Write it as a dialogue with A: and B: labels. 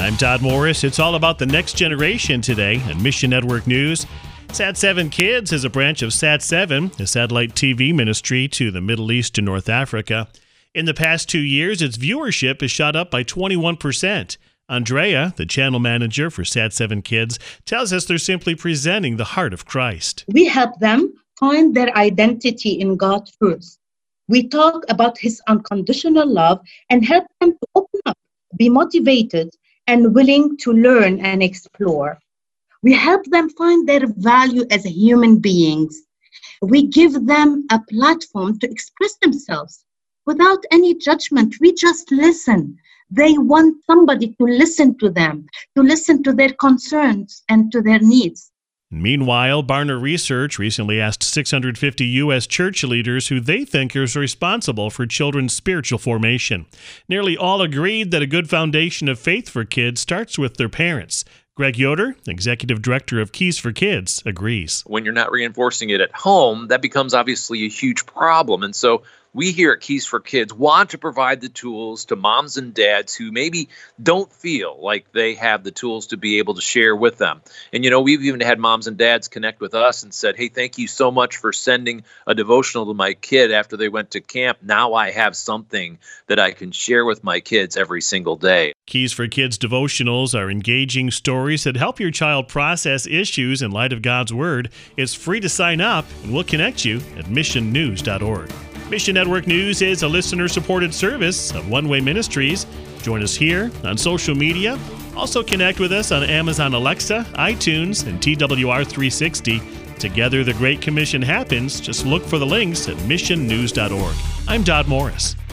A: I'm Todd Morris. It's all about the next generation today on Mission Network News. Sat7 Kids is a branch of Sat7, a satellite TV ministry to the Middle East and North Africa. In the past 2 years, its viewership has shot up by 21%. Andrea, the channel manager for Sat7 Kids, tells us they're simply presenting the heart of Christ.
B: We help them find their identity in God first. We talk about His unconditional love and help them to open up, be motivated, and willing to learn and explore. We help them find their value as human beings. We give them a platform to express themselves without any judgment. We just listen. They want somebody to listen to them, to listen to their concerns and to their needs.
A: Meanwhile, Barna Research recently asked 650 U.S. church leaders who they think is responsible for children's spiritual formation. Nearly all agreed that a good foundation of faith for kids starts with their parents. Greg Yoder, Executive Director of Keys for Kids, agrees.
C: When you're not reinforcing it at home, that becomes obviously a huge problem. And so we here at Keys for Kids want to provide the tools to moms and dads who maybe don't feel like they have the tools to be able to share with them. And, we've even had moms and dads connect with us and said, hey, thank you so much for sending a devotional to my kid after they went to camp. Now I have something that I can share with my kids every single day.
A: Keys for Kids devotionals are engaging stories that help your child process issues in light of God's Word. It's free to sign up, and we'll connect you at missionnews.org. Mission Network News is a listener-supported service of One Way Ministries. Join us here on social media. Also connect with us on Amazon Alexa, iTunes, and TWR360. Together, the Great Commission happens. Just look for the links at missionnews.org. I'm Todd Morris.